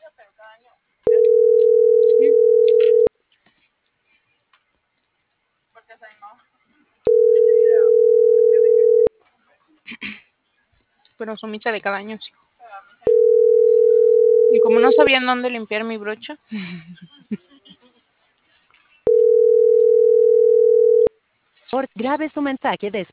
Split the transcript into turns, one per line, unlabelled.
Pero su misa de cada año, sí. Y como no sabían dónde limpiar mi brocha.
Grabe su mensaje después.